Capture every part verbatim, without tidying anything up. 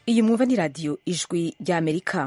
Iyi mwumva ni radiyo ijwi ry'Amerika.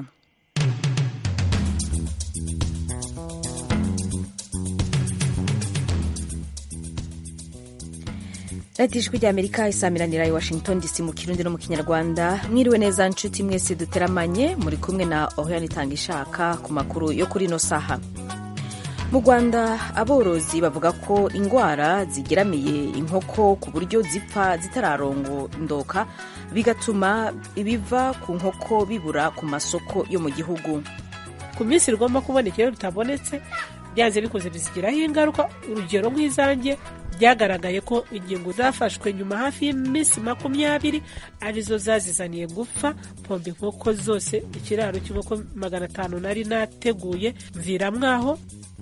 radiyo ijwi ry'Amerika isamiranira i Washington D C mu Kirundi no mu Kinyarwanda. Mwiriwe neza nshuti mwese duteramanye, muri kumwe na Oriane Itangishaka ku makuru yo kuri ino saha. Mu Rwanda aborozi bavuga ko ingwara zigeramiye inkoko ku buryo zipfa zitararondoka bigatuma ibiva ku nkoko bibura ku masoko yo mu gihugu. Ku minsi rigomba kuboneka iyo bitabonetse byanze bikoze bizigiraho ingaruka. Urugero nk'izanjye byagaragaye ko ingingo zafashwe nyuma hafi y'iminsi makumyabiri arizo zazizaniye gupfa. Pombe inkoko zose ikiraro cy'inkoko magana atanu nari nateguye mviramwaho.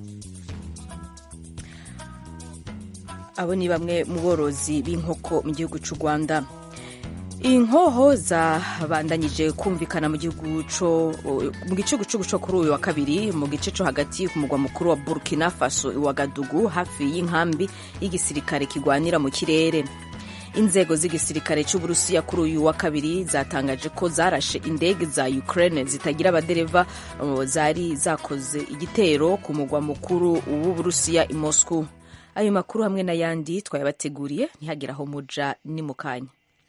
Abo ni bamwe mu borozi b'inkoko mu gihugu cy'u Rwanda. Inkoho zabandanyije kumvikana mu gihugu cyo mu gicugu cyo kuri uyu wa kabiri mu gice cyo hagati ku mugwa mukuru wa Burkina Faso i Ouagadougou hafi y'inkambi y'igisirikare kigwanira mu kirere. Inzego z'igisirikare cy'Uburusiya kuri uyu wa kabiri zatangaje ko zarashe indege za Ukraine zitagira abadereva zari zakoze igitero ku mugwa mukuru w'Uburusiya i Moscow. Ayo makuru hamwe n'ayandi twayabateguriye ntihagira aho muja ni mu kanya.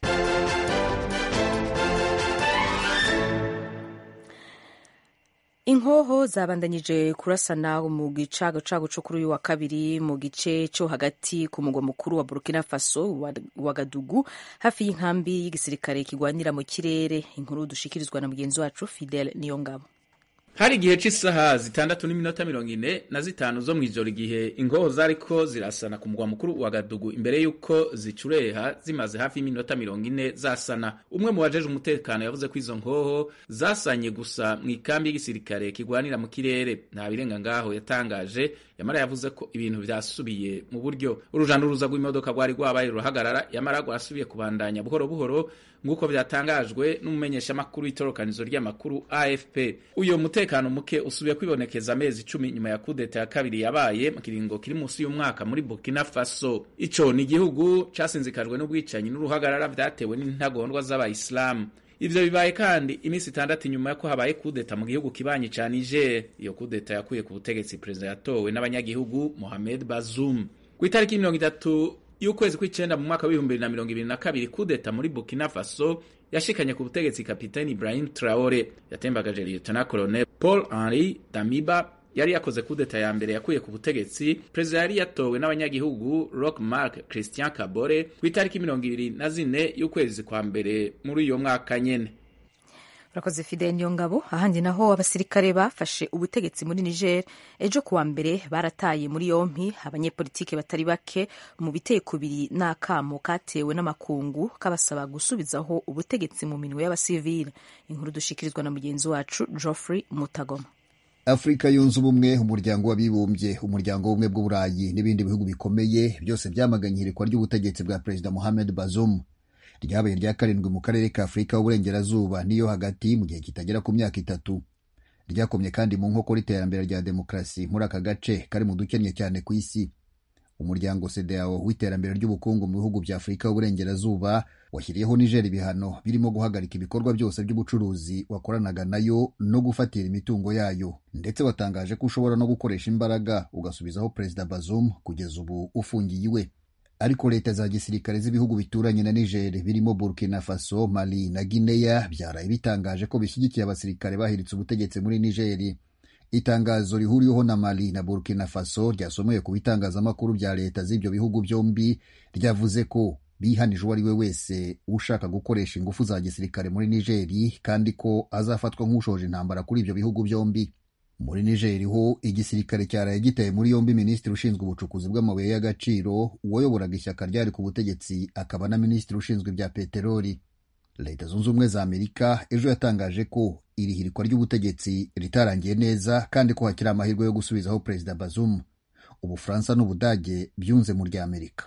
Inkoho zabandanyije kurasana mu gicago cago cyo kuri uyu wa kabiri mu gice cyo hagati ku mugwa mukuru wa Burkina Faso wa Ouagadougou hafi y'inkambi y'igisirikare kigwanira mu kirere. Inkuru dushikirizwa na mugenzi wacu Fidel Niyongabo. Hari igihe cy'isaha zitandatu n'iminota mirongo ine na zitanu zo mw'ijoro igihe ingoho zariko zirasana ku mugwa mukuru wa Ouagadougou imbere yuko zicureha zimaze hafi y'iminota mirongo ine zasana. Umwe mu bajeje umutekano yavuze ko izo ngoho zasanye gusa mu ikambi y'igisirikare kigwanira mu kirere. Nta birenga ngaho yatangaje, yamara yavuze ko ibintu byasubiye mu buryo. Urujanduruza rw'imodoka rwari rwabaye ruhagarara, yamara rwasubiye kubandanya buhoro buhoro nguko byatangajwe n'umumenyesha makuru w'itorokanizo ry'amakuru A F P. Uyo mutekano muke usubiye kwibonekeza amezi icumi nyuma ya kudeta ya kabiri yabaye mu kiringo kiri munsi y'umwaka muri Burkina Faso. Ico ni igihugu casinzikajwe n'ubwicanyi n'uruhagarara vyatewe n'intagondwa z'abayisilamu. Ivyo bibaye kandi iminsi itandatu nyuma yako habaye kudeta mu gihugu kibanyi ca Niger. Iyo kudeta yakuye ku butegetsi perezida yatowe n'abanyagihugu Mohamed Bazoum. Ku itariki mirongo itatu y'ukwezi kw'icenda mu mwaka w'ibihumbi bibiri na mirongo ibiri na kabiri, kudeta muri Burkina Faso yashikanye ku butegetsi kapiteni Ibrahim Traore. Yatembagaje Lieutenant Colonel Paul Henri Damiba yari yakoze kudeta ya mbere yakuye ku butegetsi perezida yari yatowe n'abanyagihugu Roch Marc Christian Kabore ku itariki mirongo ibiri na zine y'ukwezi kwa mbere muri uyo mwaka nyene. Urakoze Fidel Niyongabo. Ahandi naho abasirikare bafashe ubutegetsi muri Niger ejo kuwa mbere barataye muri yompi abanyepolitike batari bake mu biteye kubiri n'akamo katewe n'amakungu kabasaba gusubizaho ubutegetsi mu minwe y'abasivile. Inkuru dushikirizwa na mugenzi wacu Geoffrey Mutagoma. Afrika yunze ubumwe, umuryango w'abibumbye, umuryango w'ubumwe bw'Uburayi n'ibindi bihugu bikomeye byose byamaganye ihirikwa ry'ubutegetsi bwa Perezida Mohamed Bazoum. Ryabaye rya karindwi mu karere ka Afrika y'Uburengerazuba niyo hagati mu gihe kitagera ku myaka itatu. Ryakomye kandi mu nkokora iterambere rya demokarasi muri aka gace kari mu dukennye cyane ku isi. Umuryango C E D E A O w'iterambere ry'ubukungu mu bihugu bya Afrika y'Uburengerazuba washyiriyeho Niger ibihano birimo guhagarika ibikorwa byose by'ubucuruzi wakoranaga nayo no gufatira imitungo yayo, ndetse watangaje ko ushobora no gukoresha imbaraga ugasubizaho Perezida Bazoum kugeza ubu ufungiye iwe. Ariko leta za gisirikare z'ibihugu bituranye na Niger birimo Burkina Faso, Mali na Guinea byaraye bitangaje ko bishyigikiye abasirikare bahiritse ubutegetsi muri Niger. Itangazo rihuriyeho na Mali na Burkina Faso ryasomeye ku bitangazamakuru bya leta z'ibyo bihugu byombi ryavuze ko bihanije uwo ari we wese ushaka gukoresha ingufu za gisirikare muri Niger kandi ko azafatwa nk'ushoje intambara kuri ibyo bihugu byombi. Muri Niger ho igisirikare cyaraye gitaye muri yombi minisitiri ushinzwe ubucukuzi bw'amabuye y'agaciro, uwayoboraga ishyaka ryari ku butegetsi akaba na minisitiri ushinzwe ibya peteroli. Leta zunze ubumwe za Amerika ejo yatangaje ko iri hirikwa ry'ubutegetsi ritarangiye neza kandi ko hakiri amahirwe yo gusubizaho Perezida Bazoum. Ubufaransa n'Ubudage byunze mu rya Amerika.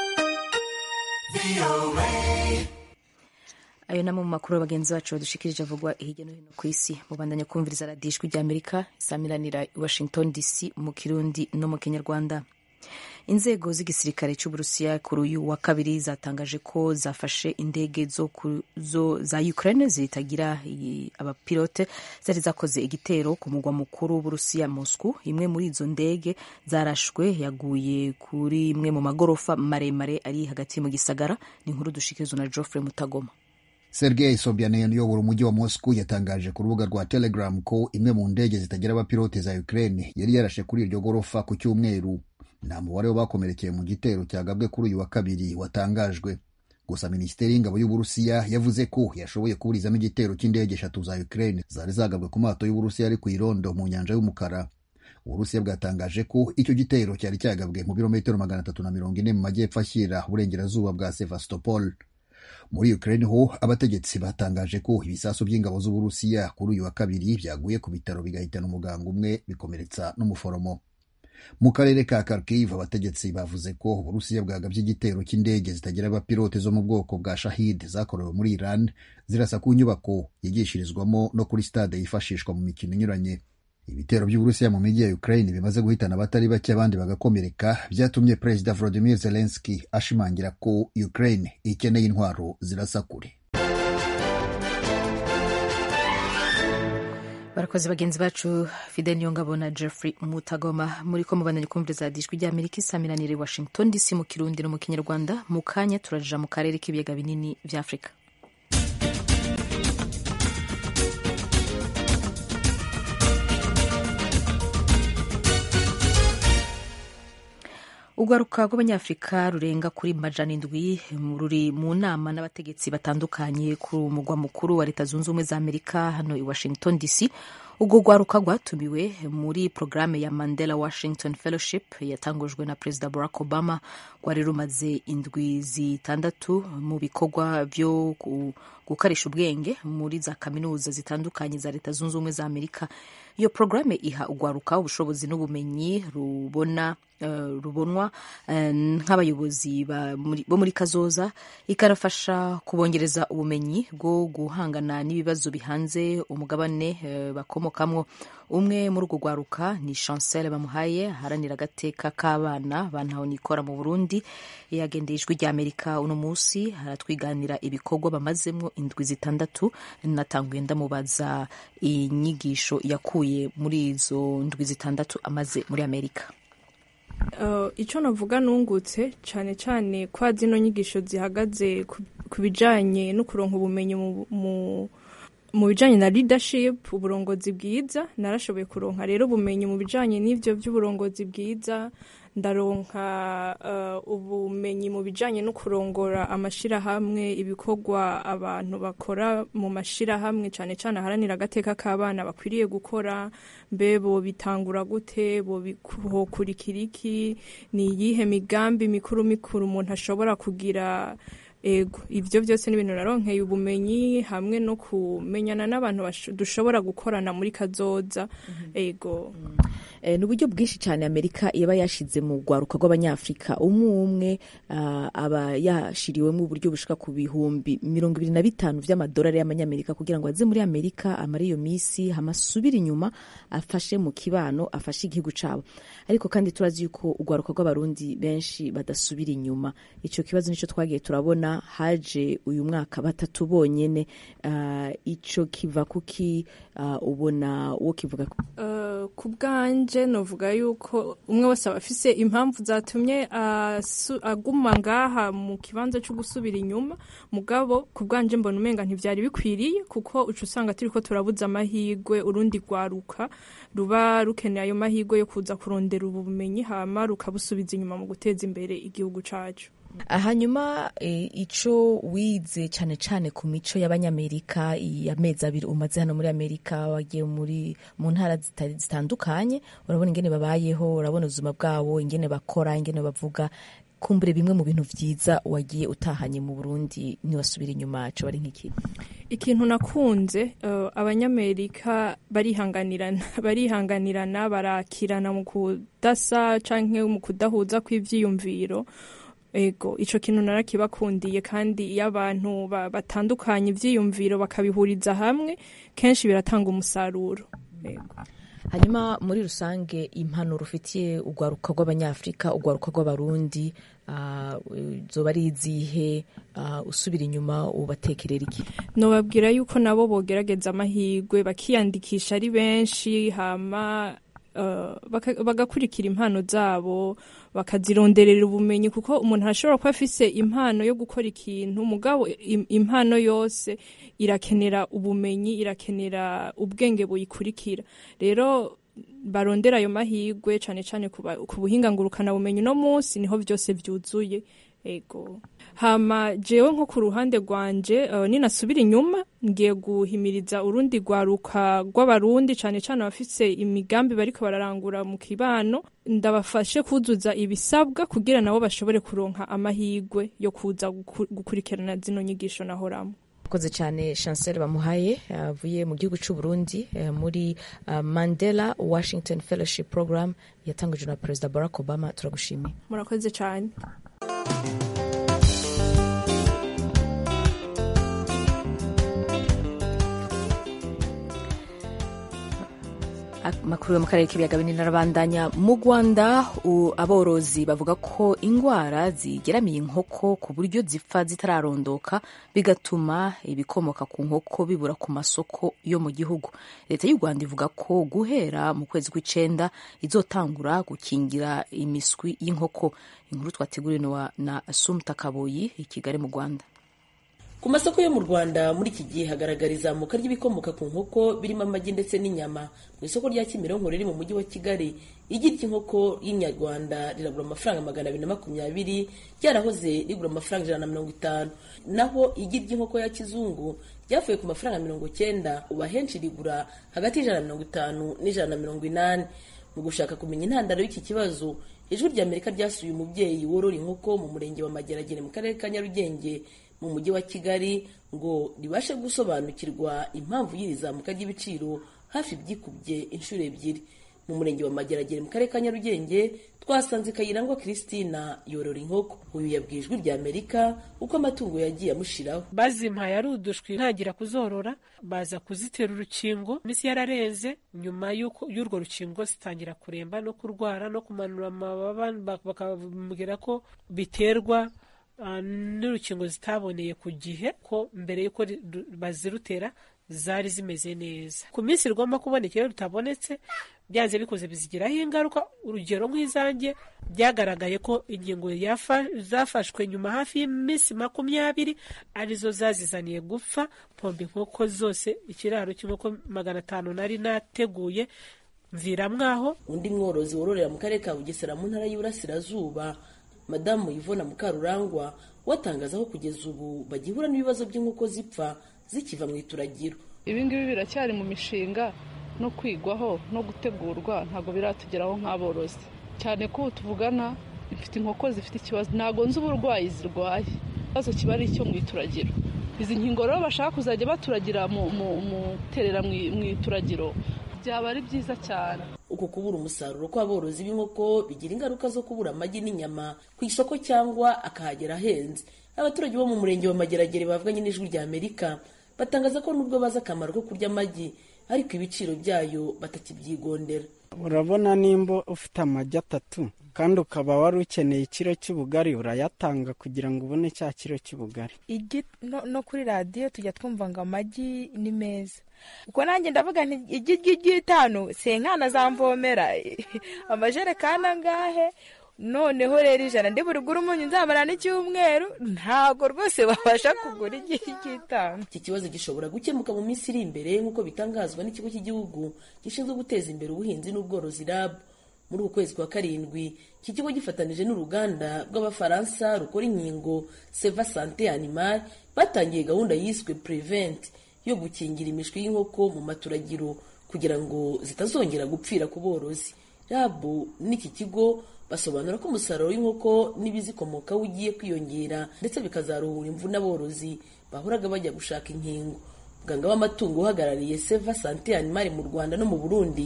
Ayo namwe mu makuru bagenzi bacu badushikirije avugwa hirya no hino ku isi. Mubandanya kumviriza radiyo ijwi ry'Amerika isamiranira i Washington D C mu Kirundi no mu Kinyarwanda. inzego z'igisirikare cy'Uburusiya kuri uyu wa kabiri zatangaje ko zafashe indege zo, zo za Ukraine zitagira abapilote zari zakoze igitero ku mugwa mukuru w'Uburusiya Moscow. Imwe muri izo ndege zarashwe yaguye kuri imwe mu magorofa maremare ari hagati mu gisagara. Ni inkuru dushikirizwa na Geoffrey Mutagoma. Sergei Sobyanin uyobora umujyi wa Moscow yatangaje ku rubuga rwa Telegram ko imwe mu ndege zitagira abapilote za Ukraine yari yarashe kuri iryo gorofa ku cyumweru. Nta mubare w'abakomerekeye mu gitero cyagabwe kuri uyu wa kabiri watangajwe. Gusa Minisiteri y'Ingabo y'Uburusiya yavuze ko yashoboye kuburizamo igitero cy'indege eshatu za Ukraine zari zagabwe ku mato y'Uburusiya ari ku irondo mu nyanja y'umukara. Uburusiya bwatangaje ko icyo gitero cyari cyagabwe mu birometero magana atatu na mirongo ine mu majyepfo ashyira uburengerazuba bwa Sevastopol. Muri Ukraine ho abategetsi batangaje ko ibisasu by'ingabo z'Uburusiya kuri uyu wa kabiri byaguye ku bitaro bigahitana umuganga umwe bikomeretsa n'umuforomo. Mu karere ka Kharkiv abategetsi bavuze ko Uburusiya bwagabye igitero cy'indege zitagira abapilote zo mu bwoko bwa Shahid zakorewe muri Iran zirasa ku nyubako yigishirizwamo no kuri stade yifashishwa mu mikino inyuranye. Ibitero by'Uburusiya mu mijyi ya Ukraine bimaze guhitana abatari bake abandi bagakomereka, byatumye Perezida Volodymyr Zelensky ashimangira ko Ukraine ikeneye intwaro zirasa kure. Barakoze bagenzi bacu Fidel Nyongabo na Jeffrey Mutagoma. Muri ko mubandanye kumviriza Ijwi rya Amerika isaminanire Washington D C mu Kirundi no mu Kinyarwanda. Mu kanya turaja mu karere k'ibiyaga binini vya Afrika. Urwaruka rw'Abanyafrika rurenga kuri majana indwi ruri mu nama n'abategetsi batandukanye ku mugwa mukuru wa Leta Zunze Ubumwe za Amerika hano i Washington D C. Ubwo rwaruka rwatumiwe muri programme ya Mandela Washington Fellowship yatangujwe na Perezida Barack Obama, rwari rumaze indwi zitandatu mu bikorwa byo gukarisha ubwenge muri za kaminuza zitandukanye za Leta Zunze Ubumwe za Amerika. Iyo programme iha urwaruka ubushobozi n'ubumenyi rubona uh, rubonwa uh, nk'abayobozi bo muri kazoza, ikarafasha kubongereza ubumenyi bwo guhangana n'ibibazo bihanze umugabane uh, bakomokamwo. Umwe muri urwo rwaruka ni Chancel Bamuhaye haranira agateka k'abana bantaho nikora mu Burundi. Yagendeye Ijwi rya Amerika uno munsi haratwiganira ibikorwa bamazemwo indwi zitandatu. Natanguye ndamubaza inyigisho yakuye muri izo ndwi zitandatu amaze muri Amerika. Uh, icyo navuga nungutse cyane cyane kwa zino nyigisho zihagaze ku bijanye no kuronka ubumenyi mu, mu mu bijanye na leadership, uburongozi bwiza. Narashoboye kuronka rero ubumenyi mu bijanye n'ivyo by'uburongozi bwiza. Ndaronka uh, ubumenyi mu bijanye no kurongora amashirahamwe, ibikorwa abantu bakora mu mashirahamwe cyane cyane haranira agateka k'abana bakwiriye gukora. Mbe bo bitangura gute, bo bikokurikira iki, ni yihe migambi mikuru mikuru umuntu ashobora kugira. Ego ivyo byose n'ibintu naronkeye ubumenyi hamwe no kumenyana n'abantu dushobora gukorana muri kazoza. Mm-hmm. Ego mm. E, n'uburyo bwinshi cyane Amerika yaba yashize mu rwaruka rw'Abanyafrika. Umwe umwe uh, aba yashiriwemo uburyo bushika ku bihumbi mirongo ibiri na bitanu vy'amadolari y'amanyamerika kugira ngo aze muri Amerika amare iyo misi hamasubira inyuma afashe mu kibano, afashe igihugu cabo. Ariko kandi turazi yuko urwaruka rw'Abarundi benshi badasubira inyuma. Ico kibazo nico twagiye turabona haje uyu mwaka batatu bonyene. Uh, ico kiva kuki uh, ubona wo kivuga uh, kubwanje novuga yuko umwe wese abafise impamvu zatumye aguma uh, ngaha mu kibanza cyo gusubira inyuma. Mugabo kubwanje mbona umenga ntivyari bikwiriye kuko ucu usanga turiko turabuza amahigwe urundi rwaruka ruba rukeneye ayo mahigwe yo kuza kurondera ubumenyi hama rukabusubiza inyuma mu guteza imbere igihugu cacu. Hanyuma e, ico wize cyane cyane ku mico y'Abanyamerika y'amezi abiri umaze hano muri Amerika, wagiye muri mu ntara zitandukanye, urabona ingene babayeho, urabona ubuzima bwabo, ingene bakora, ingene bavuga. Kumbure bimwe mu bintu vyiza wagiye utahanye mu Burundi ni wasubira inyuma cyo bari nk'iki? Ikintu nakunze uh, Abanyamerika barihanganirana barihanganirana barakirana mu kudasa canke mu kudahuza kw'ivyiyumviro. Ego ico kintu narakibakundiye, kandi iyo abantu batandukanye ivyiyumviro bakabihuriza hamwe kenshi biratanga umusaruro. Ego hanyuma muri rusange impanuro ufitiye urwaruka rw'abanyafurika urwaruka rw'abarundi uh, zoba ari izihe uh, usubira inyuma ubatekerera iki? Nobabwira yuko nabo bogerageza amahirwe bakiyandikisha ari benshi hama uh, bagakurikira impano zabo bakazironderera ubumenyi, kuko umuntu arashobora kuba afise impano yo gukora ikintu mugabo impano yose irakenera ubumenyi, irakenera ubwenge buyikurikira. Rero barondera ayo mahirwe cane cane ku buhinga ngurukana bumenyi no munsi niho byose vyuzuye. Ego hama jewe nko ku ruhande rwanje uh, ninasubira inyuma ngiye guhimiriza urundi rwaruka rw'abarundi cane cane abafise imigambi bariko bararangura mu kibano, ndabafashe kuzuza ibisabwa kugira nabo bashobore kuronka amahirwe yo kuza gukurikirana zino nyigisho nahoramo. Koze cyane Chancel Bamuhaye avuye uh, mu gihugu cy'u Burundi uh, muri uh, Mandela Washington Fellowship Program yatangujwe na President Barack Obama. Turagushimiye. Murakoze cyane. Makuru yo mu karere k'ibiyaga binini arabandanya. Mu Rwanda aborozi bavuga ko ingwara zigeramiye inkoko ku buryo zipfa zitararondoka bigatuma ibikomoka ku nkoko bibura ku masoko yo mu gihugu. Leta y'u Rwanda ivuga ko guhera mu kwezi kw'icenda izotangura gukingira imiswi y'inkoko. Inkuru twateguriwe na Asumta Kaboyi i Kigali mu Rwanda. Ku masoko yo mu Rwanda muri iki gihe hagaragara izamuka ry'ibikomoka ku nkoko birimo amagi ndetse n'inyama. Mu isoko rya Kimironko riri mu mujyi wa Kigali, igi ry'inkoko y'inyarwanda riragura amafaranga magana abiri na makumyabiri, ryarahoze rigura amafaranga ijana na mirongo itanu. Naho igi ry'inkoko ya kizungu ryavuye ku mafaranga mirongo cyenda, ubu ahenshi rigura hagati y'ijana na mirongo itanu n'ijana na mirongo inani. Mu gushaka kumenya intandaro y'iki kibazo, Ijwi ry'Amerika ryasuye umubyeyi worora inkoko mu murenge wa Mageragere mu karere ka Nyarugenge mu mujyi wa Kigali ngo ribashe gusobanukirwa impamvu y'irizamuka ry'ibiciro hafi byikubye inshuro ebyiri. Mu murenge wa Mageragere mu karere ka Nyarugenge twasanze Kayirangwa Christina yorora inkoko. Uyu yabwiye Ijwi ry'Amerika uko amatungo yagiye amushiraho. Bazimpaye ari udushwi ntagira kuzorora, baza kuzitera urukingo, misi yararenze, nyuma y'uko y'urwo rukingo zitangira kuremba no kurwara no kumanura amababa, bakambwira ko biterwa Uh, n'urukingo zitaboneye ku gihe, ko mbere yuko bazirutera zari zimeze neza. Ku minsi rigomba kuboneka iyo rutabonetse byanze bikoze bizigiraho ingaruka. Urugero nk'izanjye byagaragaye ko ingingo zafashwe nyuma hafi y'iminsi makumyabiri arizo zazizaniye gupfa. Pombe inkoko zose, ikiraro cy'inkoko magana atanu nari nateguye mviramwaho. Undi mworozi wororera mu karere ka Bugesera mu ntara y'Iburasirazuba, Madamu Yvona Mukarurangwa, watangaza ko kugeza ubu bagihura n'ibibazo by'inkoko zipfa zikiva mu ituragiro. Ibi ngibi biracyari mu mishinga no kwigwaho no gutegurwa, ntago biratugeraho nk'aborozi, cyane ko tuvugana ifite inkoko zifite ikibazo, ntago nzi uburwayi zirwaye, ikibazo kiba ari icyo mu ituragiro. Izi nkingo rero bashaka kuzajya baturagira mu terera mu ituragiro byaba ari byiza cyane. Uko kubura umusaruro kw'aborozi b'inkoko bigira ingaruka zo kubura amagi n'inyama ku isoko cyangwa akahagera ahenze. Abaturage bo mu murenge wa Mageragere bavuganye n'Ijwi ry'Amerika batangaza ko nubwo bazi akamaro ko kurya amagi ariko ibiciro byayo batakibyigondera. Urabona nimba ufite amagi atatu kandi ukaba wari ukeneye ikiro cy'ubugari, urayatanga kugira ngo ubone cya kiro cy'ubugari. Igi no, no kuri radiyo tujya twumva ngo amagi ni meza, uko nanjye ndavuga nti igi ry'itanu senkana zamvomera amajerekani angahe, noneho rero ijana ndi buri gura umunyu nzamara n'icyumweru, ntago rwose babasha kugura igi ry'itanu. Iki kibazo gishobora gukemuka mu minsi iri imbere nk'uko bitangazwa n'ikigo cy'igihugu gishinzwe guteza imbere ubuhinzi n'ubworozi R A B. Muri uku kwezi kwa karindwi, iki kigo gifatanije n'uruganda rw'Abafaransa rukora inkingo Seva Santé Animal batangiye gahunda yiswe Prevent yo gukingira imishwi y'inkoko mu maturagiro kugira ngo zitazongera gupfira ku borozi. R A B n'iki kigo basobanura ko umusaruro w'inkoko n'ibizikomokaho ugiye kwiyongera ndetse bikazaruhura imvune aborozi bahoraga bajya gushaka inkingo. Muganga w'amatungo uhagarariye Seva Santé Animal mu Rwanda no mu Burundi,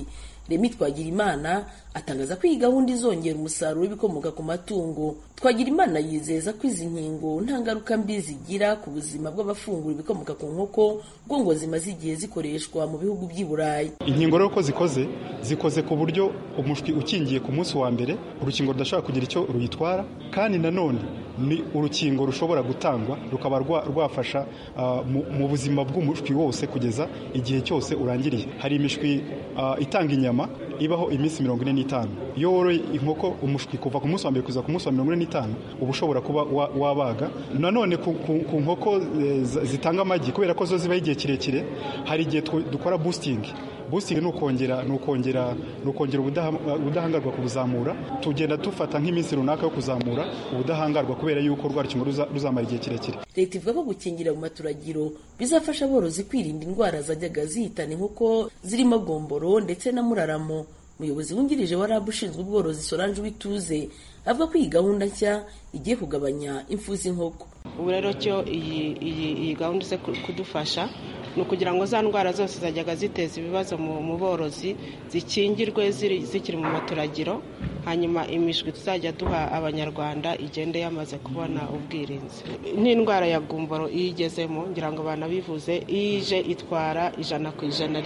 Remi Twagirimana atangaza ko iyi gahunda izongera umusaruro w'ibikomoka ku matungo. Twagirimana yizeza ko izi nkingo nta ngaruka mbi zigira ku buzima bw'abafungura ibikomoka ku nkoko ngo ngo zimaze igihe zikoreshwa mu bihugu by'i Burayi. Inkingo rero ko zikoze zikoze ku buryo umushwi ukingiye ku munsi wa mbere urukingo rudashobora kugira icyo ruyitwara, kandi nanone ni urukingo rushobora gutangwa rukaba rwafasha uh, mu, mu buzima bw'umushwi wose kugeza igihe cyose urangiriye. Hari imishwi uh, itanga inyama ibaho iminsi mirongo ine n'itanu. Iyo woroye inkoko umushwi kuva ku munsi wa mbere kugeza ku munsi wa mirongo ine n'itanu uba ushobora kuba wa, wabaga. Nanone ku, ku, ku nkoko e, zitanga amagi kubera ko zo zibaho igihe kirekire, hari igihe dukora boosting. Boosting ni ukongera ni ukongera ni ukongera ubudahangarwa kubuzamura. Tugenda dufata nk'iminsi runaka yo kuzamura ubudahangarwa kubera yuko rwa rukingo ruzamara igihe kirekire. Leta ivuga ko gukingira mu maturagiro bizafasha aborozi kwirinda indwara zajyaga zihitana inkoko zirimo gomboro ndetse na muraramo. Umuyobozi wungirije wa R A B ushinzwe ubworozi Solange Uwituze avuga ko iyi gahunda nshya igiye kugabanya impfu z'inkoko. Ubu rero cyo iyi iyi gahunda ize kudufasha ni ukugira ngo za ndwara zose zajyaga ziteza ibibazo mu borozi zikingirwe zikiri mu maturagiro, hanyuma imishwi tuzajya duha abanyarwanda igende yamaze kubona ubwirinzi. N'indwara ya gumboro iyo igezemo ngira ngo banabivuze, ije itwara ijana ku ijana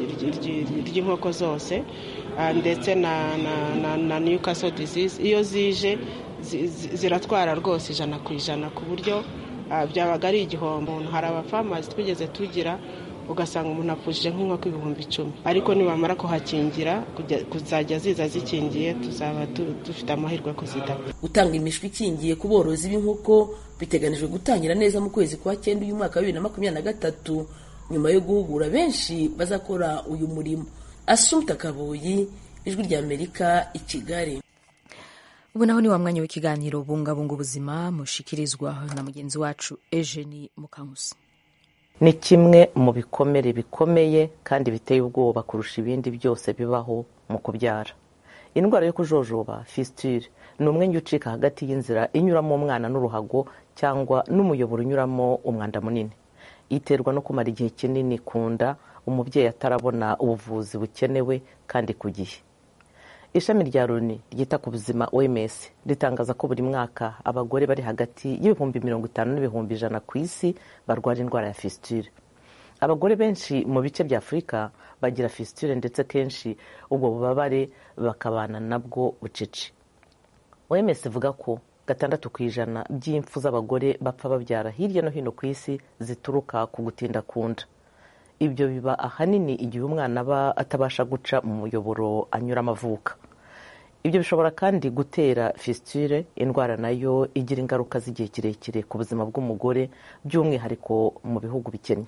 ry'inkoko zose, ndetse na na na Newcastle disease iyo zije ziratwara rwose ijana ku ijana ku buryo byabaga ari igihombo. Hari abafamazi twigeze tugira ugasanga umuntu apfushije nk'inkoko ibihumbi icumi, ariko nibamara kuhakingira kuzajya ziza zikingiye tuzaba dufite amahirwe kuzidapfa. Gutanga imishwi ikingiye ku borozi b'inkoko biteganijwe gutangira neza mu kwezi kwa cyenda uyu mwaka wa bibiri na makumyabiri na gatatu, nyuma yo guhugura benshi bazakora uyu murimo. Assumpta Kaboyi, Ijwi ry'Amerika, i Kigali. Ubu naho ni wa mwanya w'ikiganiro bungabunga ubuzima mushikirizwa na mugenzi wacu Eugenie Mukankusi. Ni kimwe mu bikomere bikomeye kandi biteye ubwoba kurusha ibindi byose bibaho mu kubyara. Indwara yo kujojoba fistule ni umwenge ucika hagati y'inzira inyuramo umwana n'uruhago cyangwa n'umuyoboro unyuramo umwanda munini. Iterwa no kumara igihe kinini ku nda umubyeyi atarabona ubuvuzi bukenewe kandi ku gihe. Ishami rya Loni ryita ku buzima O M S ritangaza ko buri mwaka abagore bari hagati y'ibihumbi mirongo itanu n'ibihumbi ijana ku isi barwara indwara ya fistule. Abagore benshi mu bice bya Afurika bagira fistule ndetse kenshi ubwo bubabare bakabana nabwo bucece. O M S ivuga ko gatandatu ku ijana by'impfu z'abagore bapfa babyara hirya no hino ku isi zituruka ku gutinda kunda. Ibyo biba ahanini igihe umwana aba atabasha guca mu muyoboro anyura amavuka. Ibyo bishobora kandi gutera fistule, indwara nayo igira ingaruka z'igihe kirekire ku buzima bw'umugore by'umwihariko mu bihugu bikennye.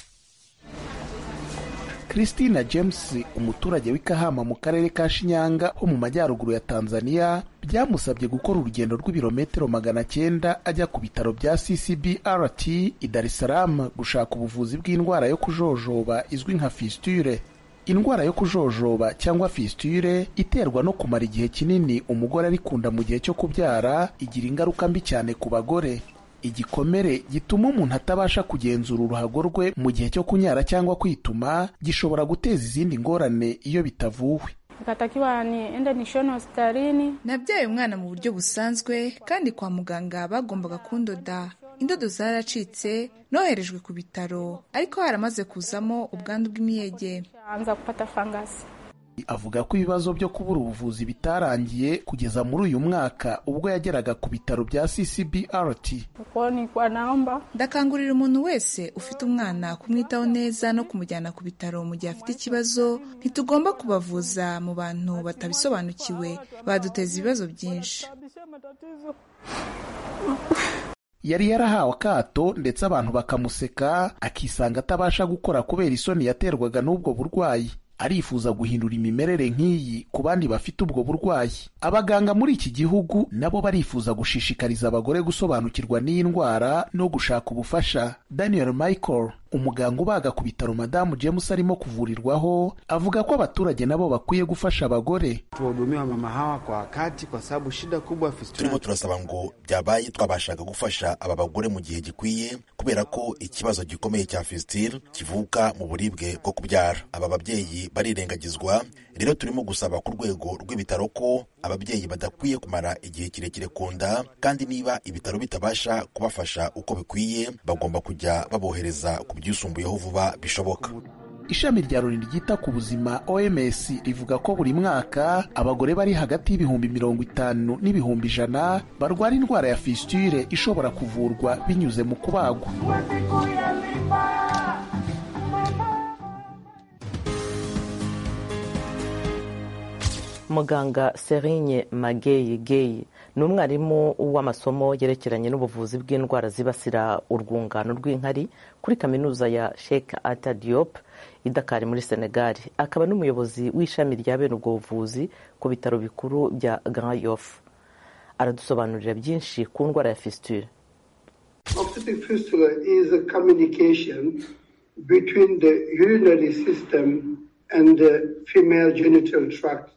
Christina James, umuturage w'Ikahama mu karere ka Shinyanga ho mu majyaruguru ya Tanzania, byamusabye gukora urugendo rw'ibirometero magana cyenda ajya ku bitaro bya C C B R T i Dar es Salaam gushaka ubuvuzi bw'indwara yo kujojoba izwi nka fistule. Indwara yo kujojoba cyangwa fistule iterwa no kumara igihe kinini umugore ari kunda mu gihe cyo kubyara, igira ingaruka mbi cyane ku bagore. Igikomere gituma umuntu atabasha kugenzura uruhago rwe mu gihe cyo kunyara cyangwa kwituma, gishobora guteza izindi ngorane iyo bitavuwe. Nikatakiwa niende nishone hospitalini. Nabyaye umwana mu buryo busanzwe kandi kwa muganga bagombaga kundoda. Indodo zaracitse, noherejwe ku bitaro, ariko haramaze kuzamo ubwandu bw'imiyege. Anza kupata fangasi. Avuga ko ibibazo byo kubura ubuvuzi bitarangiye kugeza muri uyu mwaka ubwo yageraga ku bitaro bya C C B R T. Ndakangurira umuntu wese ufite umwana kumwitaho neza no kumujyana ku bitaro mu gihe afite ikibazo. Ntitugomba kubavuza mu bantu batabisobanukiwe, baduteza ibibazo byinshi. Yari yarahawe akato ndetse abantu bakamuseka, akisanga atabasha gukora kubera isoni yaterwaga n'ubwo burwayi. Arifuza guhindura imimerere nk'iyi ku bandi bafite ubwo burwayi. Abaganga muri iki gihugu nabo barifuza gushishikariza abagore gusobanukirwa n'iyi ndwara no gushaka ubufasha. Daniel Michael umuganga ubaga ku bitaro Madamu James arimo kuvurirwaho avuga ko abaturage nabo bakwiye gufasha abagore. Tuhudumia mama hawa kwa wakati kwa sababu shida kubwa fistula. Turimo turasaba ngo byabaye twabashaga gufasha aba bagore mu gihe gikwiye kubera ko ikibazo gikomeye cya fistule kivuka mu buribwe bwo kubyara. Aba babyeyi barirengagizwa, rero turimo gusaba ku rwego rw'ibitaro ko ababyeyi badakwiye kumara igihe kirekire ku nda, kandi niba ibitaro bitabasha kubafasha uko bikwiye bagomba kujya babohereza ku byisumbuyeho vuba bishoboka. Ishami rya Loni ryita ku buzima O M S rivuga ko buri mwaka abagore bari hagati y'ibihumbi mirongo itanu n'ibihumbi ijana barwara indwara ya fistule ishobora kuvurwa binyuze mu kubagwa. Muganga Serigne Mageyi Geyi ni umwarimu w'amasomo yerekeranye n'ubuvuzi bw'indwara zibasira urwungano rw'inkari kuri kaminuza ya Sheikh Anta Diop i Dakar muri Senegal. Akaba n'umuyobozi w'ishami rya bene ubwo buvuzi ku bitaro bikuru bya Grand Yoff. Aradusobanurira byinshi ku ndwara ya fistule. Obstetric fistula is a communication between the urinary system and the female genital tract.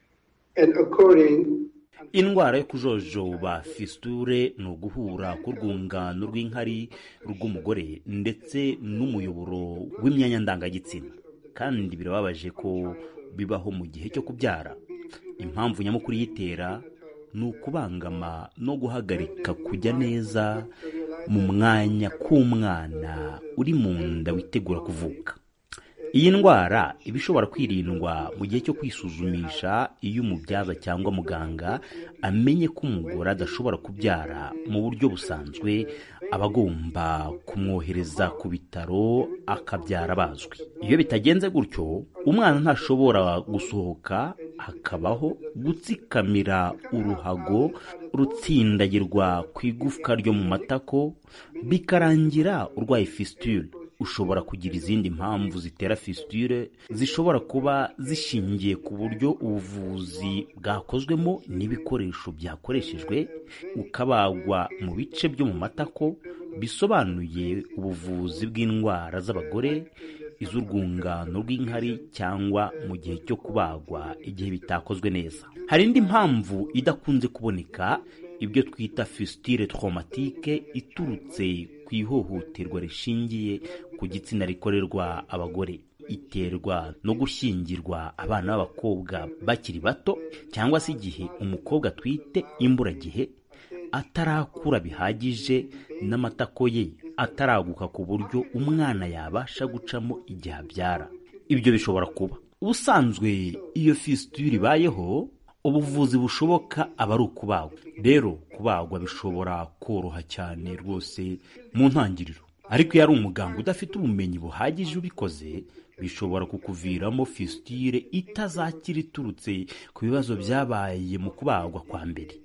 And according indwara yo kujojoba fistule ni uguhura k'urwungano rw'inkari rw'umugore ndetse n'umuyoboro w'imyanya ndangagitsina, kandi birababaje ko bibaho mu gihe cyo kubyara. Impamvu nyamukuru yitera ni ukubangama no guhagarika kujya neza mu mwanya k'umwana uri mu nda witegura kuvuka. Iyi ndwara iba ishobora kwirindwa mu gihe cyo kwisuzumisha iyo umubyaza cyangwa muganga amenye ko umugore adashobora kubyara mu buryo busanzwe, aba agomba kumwohereza ku bitaro akabyara bazwi. Iyo bitagenze gutyo, umwana ntashobora gusohoka, hakabaho gutsikamira uruhago rutsindagirwa ku igufwa ryo mu matako, bikarangira urwaye fistule. Ushobora kugira izindi mpamvu zitera fistule zishobora kuba zishingiye ku buryo ubuvuzi bwakozwemo n'ibikoresho byakoreshejwe, ukabagwa mu bice byo mu matako, bisobanuye ubuvuzi bw'indwara z'abagore, iz'urwungano rw'inkari, cyangwa mu gihe cyo kubagwa igihe bitakozwe neza. Hari indi mpamvu idakunze kuboneka, ibyo twita fistule traumatique, iturutse ku ihohoterwa rishingiye ku gitsina rikorerwa abagore. Iterwa no gushyingirwa abana b'abakobwa bakiri bato, cyangwa se igihe umukobwa atwite imburagihe, atarakura bihagije n'amatako ye ataraguka ku buryo umwana yabasha gucamo igihe abyara. Ibyo bishobora kuba. Ubusanzwe iyo fistule ibayeho, ubuvuzi bushoboka aba ari ukubagwa. Rero kubagwa bishobora koroha cyane rwose mu ntangiriro, ariko iyo ari umuganga udafite ubumenyi buhagije ubikoze, bishobora kukuviramo fistule itazakira iturutse ku bibazo byabaye mu kubagwa kwa mbere.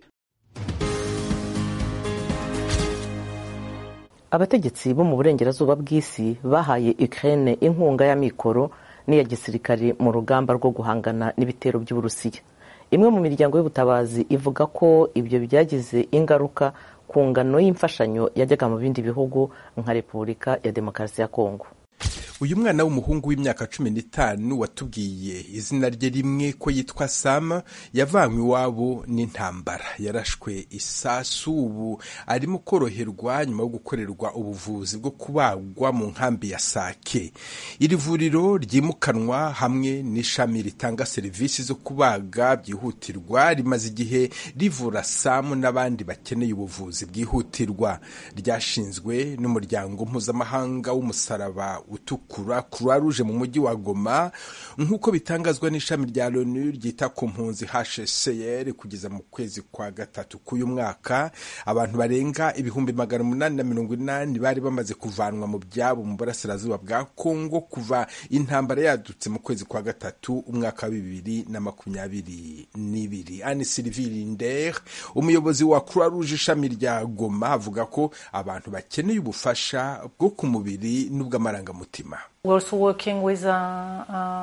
Abategetsi bo mu burengerazuba bw'isi bahaye Ukraine inkunga ya mikoro n'iya gisirikare mu rugamba rwo guhangana n'ibitero by'Uburusiya. Imwe mu miryango y'ubutabazi ivuga ko ibyo byagize ingaruka ku ngano y'imfashanyo yajyaga mu bindi bihugu nka Repubulika ya Demokarasi ya Kongo. Uyu mwana w'umuhungu w'imyaka cumi n'itanu watubwiye izina rye rimwe ko yitwa Sam, yavanywe iwabo n'intambara, yarashwe isasu, ubu arimo koroherwa nyuma yo gukorerwa ubuvuzi bwo kubagwa mu nkambi ya Sake. Iri vuriro ryimukanwa hamwe n'ishami ritanga serivisi zo kubaga byihutirwa rimaze igihe rivura Sam n'abandi bakeneye ubuvuzi bwihutirwa. Ryashinzwe n'umuryango mpuzamahanga w'umusaraba utukura Croix Rouge mu mujyi wa Goma, nk'uko bitangazwa n'ishami rya Loni ryita ku mpunzi H C R. Kugeza mu kwezi kwa gatatu k'uyu mwaka, abantu barenga ibihumbi magana umunani na mirongo inani bari bamaze kuvanwa mu byabo mu burasirazuba bwa Kongo kuva intambara yadutse mu kwezi kwa gatatu umwaka wa bibiri na makumyabiri n'ibiri. Anne Sylvie Linder, umuyobozi wa Croix Rouge ishami rya Goma, avuga ko abantu bakeneye ubufasha bwo ku mubiri n'ubw'amarangamutima.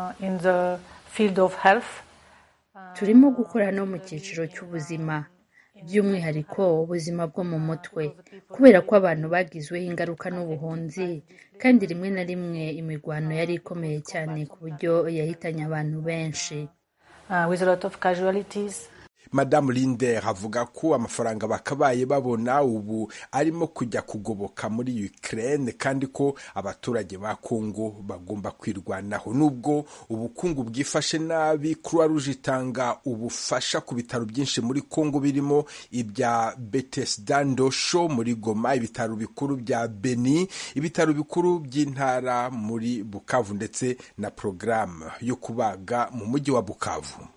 Turimo gukora no mu cyiciro cy'ubuzima. by'umwihariko ubuzima bwo mu mutwe kubera ko abantu bagizweho ingaruka n'ubuhunzi kandi rimwe na rimwe imirwano yari ikomeye cyane ku buryo yahitanye abantu benshi. Uh, with a lot of casualties. Madamu Linder avuga ko amafaranga bakabaye babona ubu arimo kujya kugoboka muri Ukraine kandi ko abaturage ba Kongo bagomba kwirwanaho. Nubwo ubukungu bwifashe nabi, Croix Rouge itanga ubufasha ku bitaro byinshi muri Kongo birimo ibya Bethesda Ndosho muri Goma, ibitaro bikuru bya Beni, ibitaro bikuru by'intara muri Bukavu ndetse na programme yo kubaga mu mujyi wa Bukavu.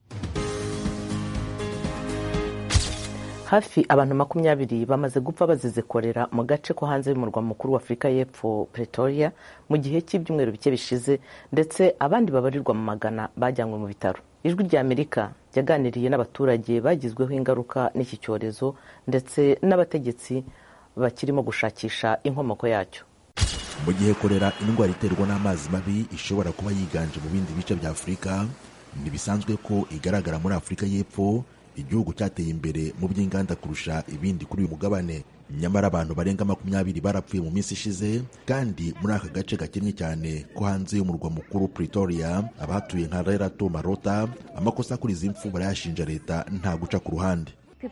Hafi abantu makumyabiri bamaze gupfa bazize korera mu gace ko hanze y'umurwa mukuru wa Afurika y'Epfo Pretoria mu gihe cy'ibyumweru bike bishize, ndetse abandi babarirwa mu magana bajyanywe mu bitaro. Ijwi rya Amerika ryaganiriye n'abaturage bagizweho ingaruka n'iki cyorezo ndetse n'abategetsi bakirimo gushakisha inkomoko yacyo. Mu gihe korera indwara iterwa n'amazi mabi ishobora kuba yiganje mu bindi bice bya Afurika, ntibisanzwe ko igaragara muri Afurika y'Epfo, igihugu cyateye imbere mu by'inganda kurusha ibindi kuri uyu mugabane. Nyamara abantu barenga makumyabiri barapfuye mu minsi ishize, kandi muri aka gace gakennye cyane ko hanze y'umurwa mukuru Pretoria, abatuye nka Lerato Marota amakosa kuri izi mpfu barayashinja leta nta guca ku ruhande.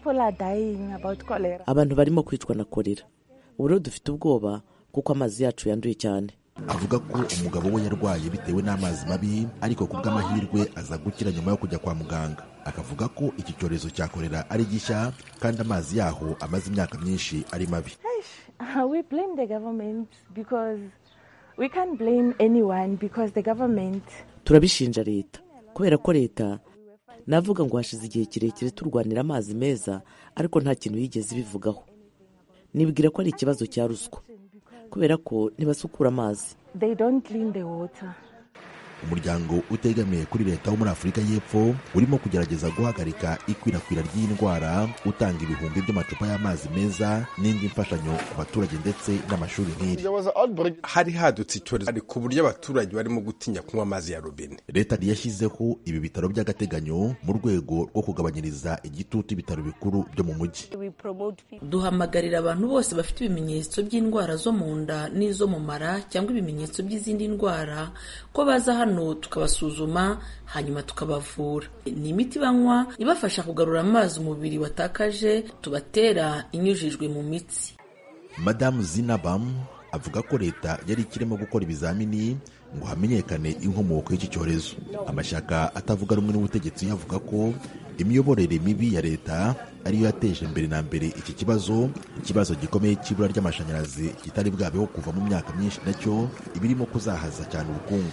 Abantu barimo kwicwa na korera. Ubu rero dufite ubwoba kuko amazi yacu yanduye cyane. Avuga ko umugabo we yarwaye bitewe n'amazi mabi, ariko ku bw'amahirwe aza gukira nyuma yo kujya kwa muganga. Akavuga ko iki cyorezo cya korera ari gishya kandi amazi yaho amaze imyaka myinshi ari mabi. We blame the government because we can't blame anyone because the government. Turabishinja leta kubera ko leta navuga ngo hashize igihe kirekire turwanira amazi meza, ariko nta kintu yigeze bivugaho. Nibwira ko ari ikibazo cya ruswa kubera ko ntibasukura amazi. They don't clean the water. Umuryango utegamiye kuri leta wo muri Afurika y'Epfo urimo kugerageza guhagarika ikwirakwira ry'indwara, utanga ibihumbi by'amacupa y'amazi meza n'indi mfashanyo ku baturage ndetse n'amashuri nk'iri. Hari hadutse icyorezo ku buryo abaturage barimo gutinya kunywa amazi ya robine. Leta yashyizeho ibi bitaro by'agateganyo mu rwego rwo kugabanyiriza igitutu ibitaro bikuru byo mu mujyi. Duhamagarira abantu bose bafite ibimenyetso by'indwara zo mu nda n'izo mu mara cyangwa ibimenyetso by'izindi ndwara ko baza hano tukabasuzuma hanyuma tukabavura. Ni imiti banywa ibafasha kugarura amazi umubiri watakaje tubatera inyujijwe mu mitsi. Madamu Zinabam avuga ko leta yari ikirimo gukora ibizamini ngo hamenyekane inkomoko y'iki cyorezo. Amashyaka atavuga rumwe n'ubutegetsi yavuga ko imiyoborere mibi ya leta ariyo yateje mbere na mbere iki kibazo, ikibazo gikomeye cy'ibura ry'amashanyarazi kitari bwabeho kuva mu myaka myinshi, nacyo ibirimo kuzahaza cyane ubukungu.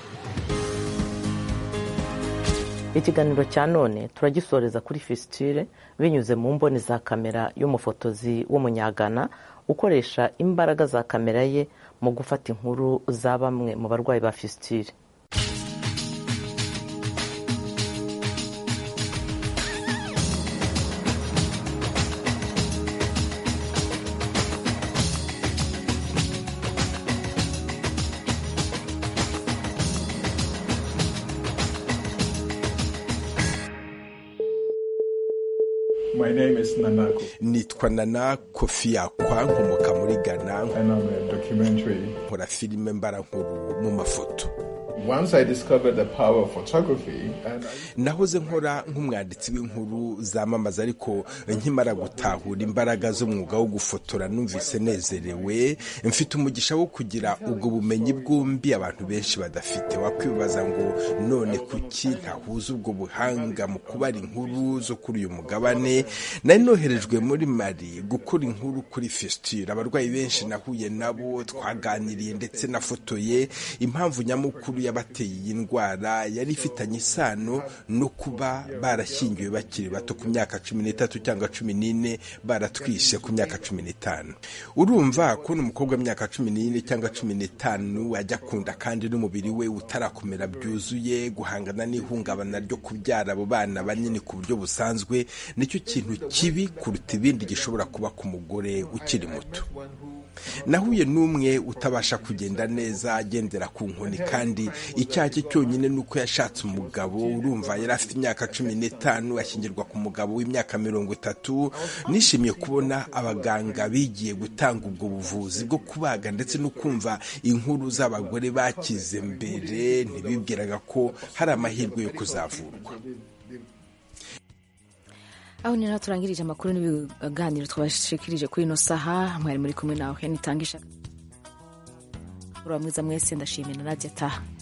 Ikiganiro cya none turagisoreza kuri fistule binyuze mu mboni za kamera y'umufotozi w'umunyagana ukoresha imbaraga za kamera ye mu gufata inkuru za bamwe mu barwayi ba fistule. My name is Nanako. Nitwa Nana Kofi Akwa, nkomoka muri Ghana. And I'm a documentary. Nkora filime mbara nkuru mu mafoto. Once I discovered the power of photography, and I... nahoze nkora nk'umwanditsi w'inkuru zamamaza, ariko nkimara gutahura imbaraga z'umwuga wo gufotora numvise nezerewe, mfite umugisha wo kugira ubwo bumenyi bwombi abantu benshi badafite. Wakwibaza ngo none kuki ntahuza ubwo buhanga mu kubara inkuru zo kuri uyu mugabane. Nari noherejwe muri Mali gukora inkuru kuri fistule. Abarwayi benshi nahuye nabo twaganiriye ndetse nafotoye. Impamvu nyamukuru yabateye iyi ndwara yari ifitanye isano no kuba barashyingiwe bakiri bato ku myaka cumi n'itatu cyangwa cumi n'ine, baratwishe ku myaka cumi n'itanu. Urumva ko n'umukobwa w'imyaka cumi n'ine cyangwa cumi n'itanu ajya kunda kandi n'umubiri we utarakomera byuzuye, guhangana n'ihungabana ryo kubyara abo bana banini ku buryo busanzwe nicyo kintu kibi kuruta ibindi gishobora kuba ku mugore ukiri muto. Nahuye n'umwe utabasha kugenda neza agendera ku nkoni kandi icyaha cye cyonyine ni uko yashatse umugabo. Urumva yari afite imyaka cumi n'itanu ashyingirwa ku mugabo w'imyaka mirongo itatu. Nishimiye kubona abaganga bigiye gutanga ubwo buvuzi bwo kubaga ndetse no kumva inkuru z'abagore bakize mbere, ntibibwiraga ko hari amahirwe yo kuzavurwa. aho ni naho turangirije amakuru n'ibiganiro twabashikirije kuri ino saha. Mwari muri kumwe nawe Henitangisha. Ura mwiza mwese, ndashimira na Nadia Taha.